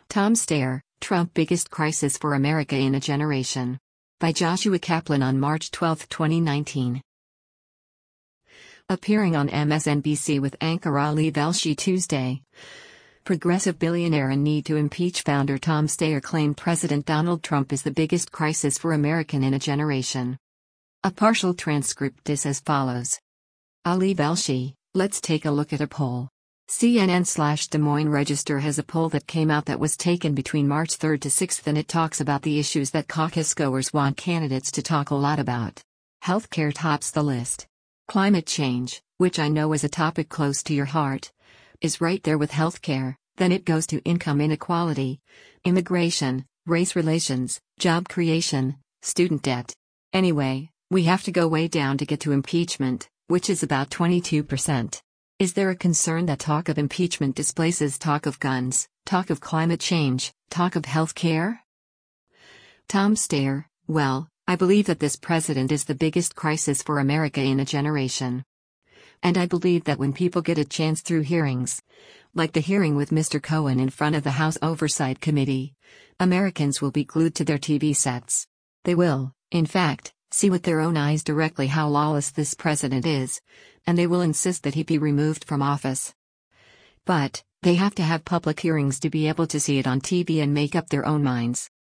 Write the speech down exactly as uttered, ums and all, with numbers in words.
Tom Steyer, Trump Biggest Crisis for America in a Generation. By Joshua Kaplan on March twelfth, twenty nineteen. Appearing on M S N B C with anchor Ali Velshi Tuesday. Progressive billionaire in need to impeach founder Tom Steyer claimed President Donald Trump is the biggest crisis for American in a generation. A partial transcript is as follows. Ali Velshi, let's take a look at a poll. C N N slash Des Moines Register has a poll that came out that was taken between March third to sixth, and it talks about the issues that caucus goers want candidates to talk a lot about. Healthcare tops the list. Climate change, which I know is a topic close to your heart, is right there with healthcare. Then it goes to income inequality, immigration, race relations, job creation, student debt. Anyway, we have to go way down to get to impeachment, which is about twenty-two percent. Is there a concern that talk of impeachment displaces talk of guns, talk of climate change, talk of health care? Tom Steyer, well, I believe that this president is the biggest crisis for America in a generation. And I believe that when people get a chance through hearings, like the hearing with Mister Cohen in front of the House Oversight Committee, Americans will be glued to their T V sets. They will, in fact, see with their own eyes directly how lawless this president is, and they will insist that he be removed from office. But, they have to have public hearings to be able to see it on T V and make up their own minds.